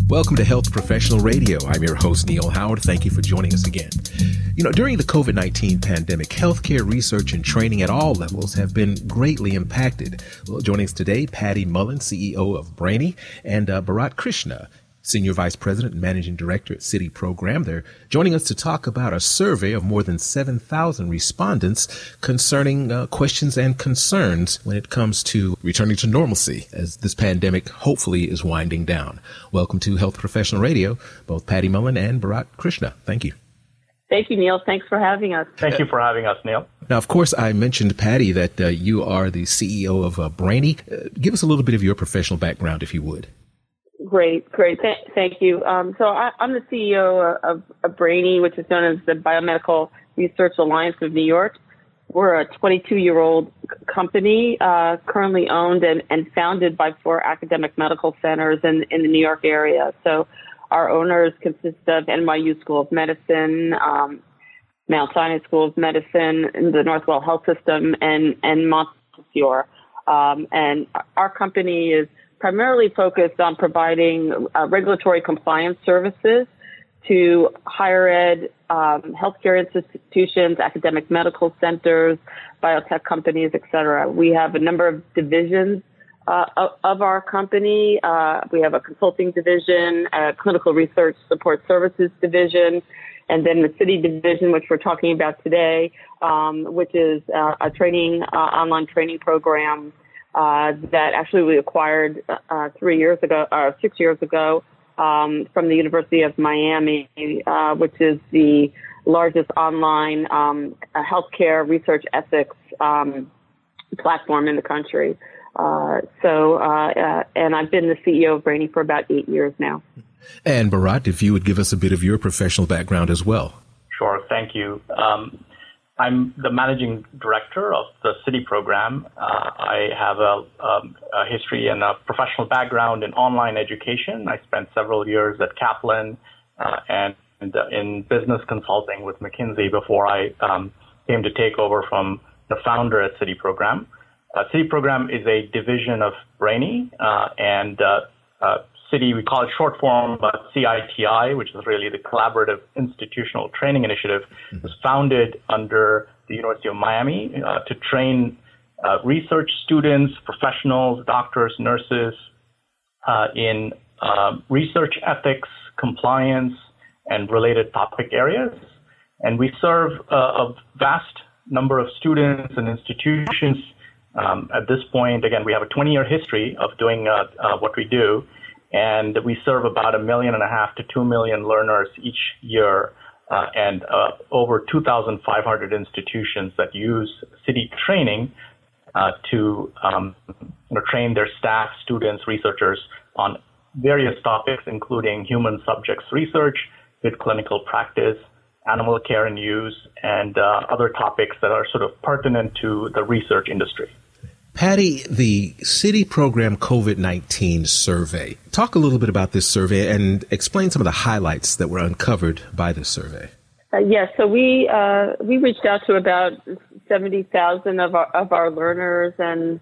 Welcome to Health Professional Radio. I'm your host, Neil Howard. Thank you for joining us again. During the COVID-19 pandemic, healthcare research and training at all levels have been greatly impacted. Well, joining us today, Patty Mullen, CEO of Brainy, and Bharat Krishna, Senior Vice President and Managing Director at City Program. They're joining us to talk about a survey of more than 7,000 respondents concerning questions and concerns when it comes to returning to normalcy as this pandemic hopefully is winding down. Welcome to Health Professional Radio, both Patty Mullen and Bharat Krishna. Thank you. Thank you, Neil. Thanks for having us. Thank you for having us, Neil. Now, of course, I mentioned, Patty, that you are the CEO of Brainy. Give us a little bit of your professional background, if you would. Great. Thank you. So I'm the CEO of Brainy, which is known as the Biomedical Research Alliance of New York. We're a 22-year-old company, currently owned and founded by 4 academic medical centers in the New York area. So our owners consist of NYU School of Medicine, Mount Sinai School of Medicine, the Northwell Health System, and Montefiore. And our company is primarily focused on providing regulatory compliance services to higher ed, healthcare institutions, academic medical centers, biotech companies, et cetera. We have a number of divisions of our company. We have a consulting division, a clinical research support services division, and then the city division, which we're talking about today, which is a training, online training program that actually we acquired 6 years ago from the University of Miami, which is the largest online healthcare research ethics platform in the country. And I've been the CEO of Brainy for about 8 years now. And Bharat, if you would give us a bit of your professional background as well. Sure, thank you. I'm the managing director of the City Program. I have a history and a professional background in online education. I spent several years at Kaplan and in business consulting with McKinsey before I came to take over from the founder at City Program. City Program is a division of Brainy, and City, we call it short form, but CITI, which is really the Collaborative Institutional Training Initiative, was founded under the University of Miami to train research students, professionals, doctors, nurses in research ethics, compliance, and related topic areas. And we serve a vast number of students and institutions. At this point, again, we have a 20-year history of doing what we do. And we serve about 1.5 million to 2 million learners each year, and over 2,500 institutions that use City training to train their staff, students, researchers on various topics, including human subjects research, good clinical practice, animal care and use, and other topics that are sort of pertinent to the research industry. Patty, the City Program COVID-19 survey. Talk a little bit about this survey and explain some of the highlights that were uncovered by this survey. Yes, so we reached out to about 70,000 of our learners and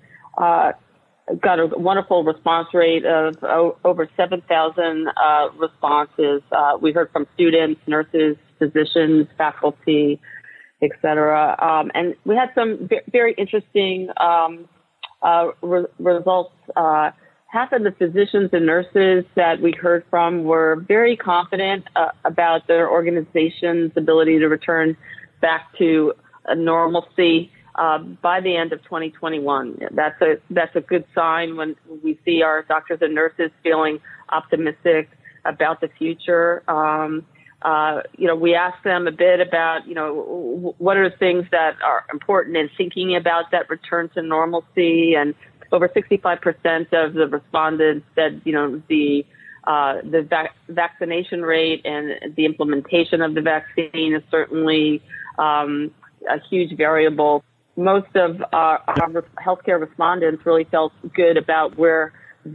got a wonderful response rate of over 7,000 responses. We heard from students, nurses, physicians, faculty, et cetera. And we had some very interesting results. Half of the physicians and nurses that we heard from were very confident about their organization's ability to return back to normalcy by the end of 2021. That's a good sign when we see our doctors and nurses feeling optimistic about the future. We asked them a bit about, what are the things that are important in thinking about that return to normalcy. And over 65% of the respondents said, the vaccination rate and the implementation of the vaccine is certainly a huge variable. Most of our healthcare respondents really felt good about where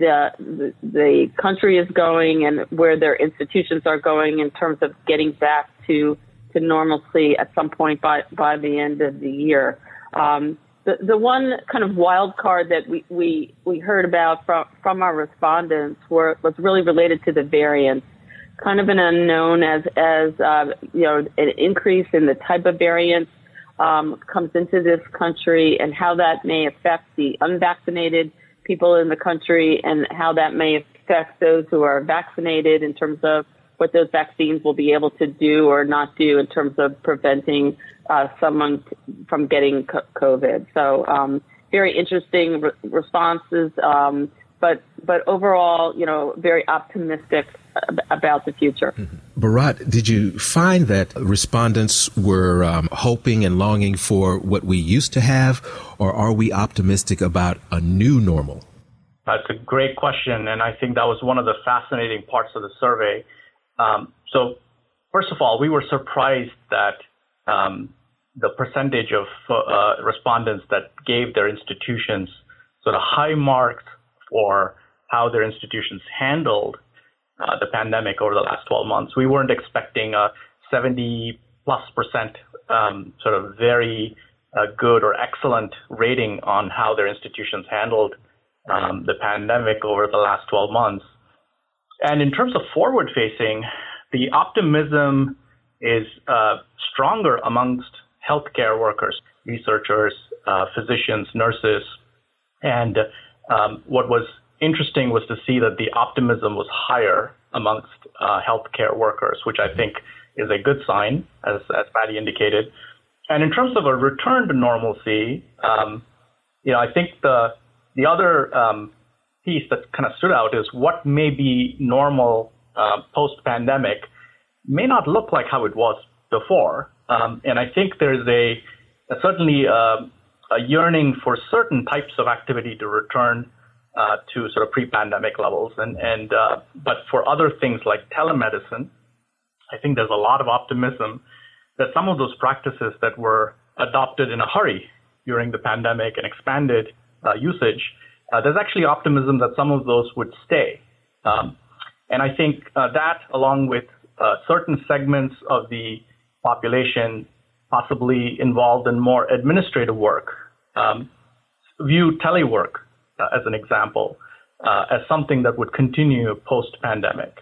the country is going and where their institutions are going in terms of getting back to normalcy at some point by the end of the year. The one kind of wild card that we heard about from our respondents was really related to the variants, kind of an unknown as an increase in the type of variants comes into this country and how that may affect the unvaccinated people in the country and how that may affect those who are vaccinated in terms of what those vaccines will be able to do or not do in terms of preventing someone from getting COVID. So very interesting responses, but overall, very optimistic about the future. Bharat, did you find that respondents were hoping and longing for what we used to have, or are we optimistic about a new normal? That's a great question, and I think that was one of the fascinating parts of the survey. So first of all, we were surprised that the percentage of respondents that gave their institutions sort of high marks for how their institutions handled the pandemic over the last 12 months. We weren't expecting a 70+% sort of very good or excellent rating on how their institutions handled the pandemic over the last 12 months. And in terms of forward-facing, the optimism is stronger amongst healthcare workers, researchers, physicians, nurses. And what was interesting was to see that the optimism was higher amongst healthcare workers, which I think is a good sign, as Patty indicated. And in terms of a return to normalcy, I think the other piece that kind of stood out is what may be normal post-pandemic may not look like how it was before. And I think there's certainly a yearning for certain types of activity to return to sort of pre-pandemic levels. But for other things like telemedicine, I think there's a lot of optimism that some of those practices that were adopted in a hurry during the pandemic and expanded usage, there's actually optimism that some of those would stay. And I think that, along with certain segments of the population possibly involved in more administrative work, view telework as an example, as something that would continue post-pandemic.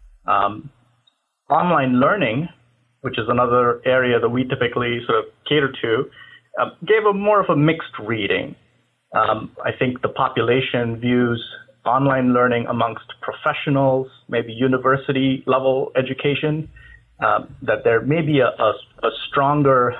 Online learning, which is another area that we typically sort of cater to, gave a more of a mixed reading. I think the population views online learning amongst professionals, maybe university level education, that there may be a stronger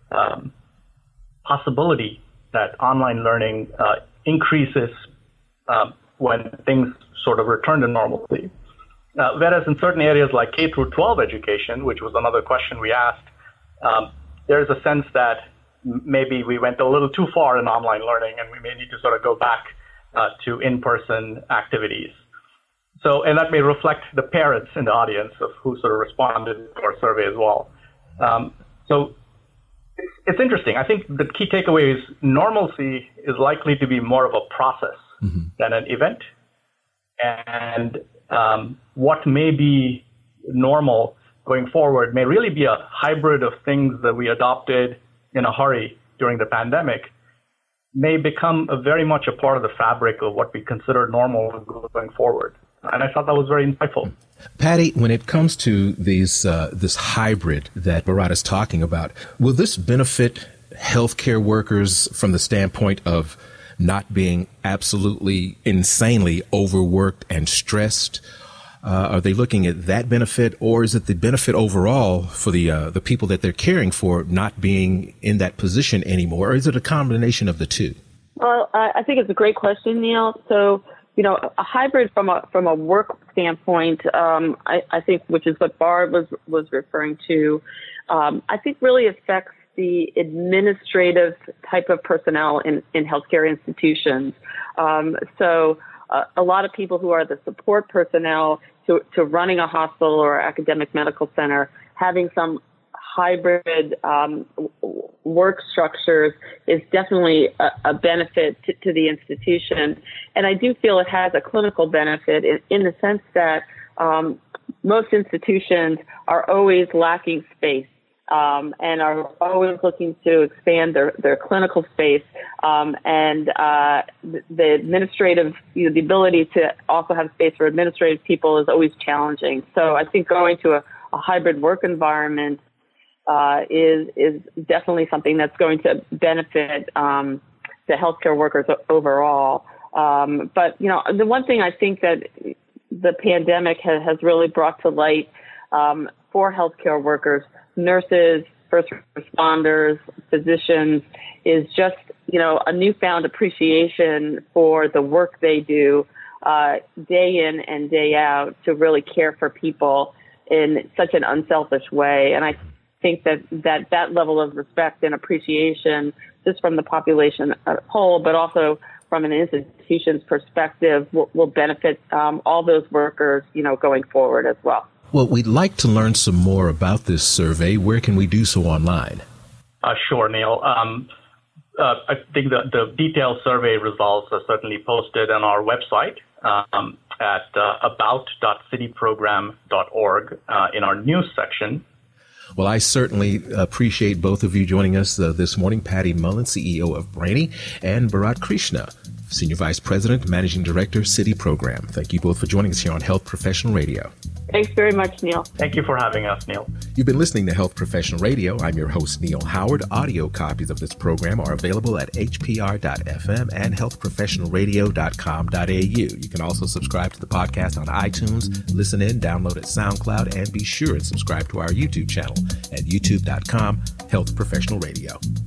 possibility that online learning increases when things sort of return to normalcy. Whereas in certain areas like K through 12 education, which was another question we asked, there's a sense that maybe we went a little too far in online learning and we may need to sort of go back to in-person activities. So, and that may reflect the parents in the audience of who sort of responded to our survey as well. So it's interesting. I think the key takeaway is normalcy is likely to be more of a process than an event. And what may be normal going forward may really be a hybrid of things that we adopted in a hurry during the pandemic, may become very much a part of the fabric of what we consider normal going forward. And I thought that was very insightful. Patty, when it comes to this hybrid that Bharat is talking about, will this benefit healthcare workers from the standpoint of not being absolutely insanely overworked and stressed? Are they looking at that benefit, or is it the benefit overall for the people that they're caring for not being in that position anymore, or is it a combination of the two? Well, I think it's a great question, Neil. So, a hybrid from a work standpoint, I think, which is what Barb was referring to, I think really affects the administrative type of personnel in healthcare institutions. So a lot of people who are the support personnel to running a hospital or academic medical center, having some hybrid work structures is definitely a benefit to the institution. And I do feel it has a clinical benefit in the sense that most institutions are always lacking space. and are always looking to expand their clinical space. And the administrative, the ability to also have space for administrative people is always challenging. So I think going to a hybrid work environment is definitely something that's going to benefit the healthcare workers overall. But the one thing I think that the pandemic has really brought to light for healthcare workers, nurses, first responders, physicians, is just a newfound appreciation for the work they do day in and day out to really care for people in such an unselfish way. And I think that level of respect and appreciation, just from the population as a whole, but also from an institution's perspective, will benefit all those workers, going forward as well. Well, we'd like to learn some more about this survey. Where can we do so online? Sure, Neil. I think the detailed survey results are certainly posted on our website at about.cityprogram.org in our news section. Well, I certainly appreciate both of you joining us this morning, Patty Mullen, CEO of Brainy, and Bharat Krishna, Senior Vice President, Managing Director, City Program. Thank you both for joining us here on Health Professional Radio. Thanks very much, Neil. Thank you for having us, Neil. You've been listening to Health Professional Radio. I'm your host, Neil Howard. Audio copies of this program are available at hpr.fm and healthprofessionalradio.com.au. You can also subscribe to the podcast on iTunes, listen in, download at SoundCloud, and be sure and subscribe to our YouTube channel at youtube.com, Health Professional Radio.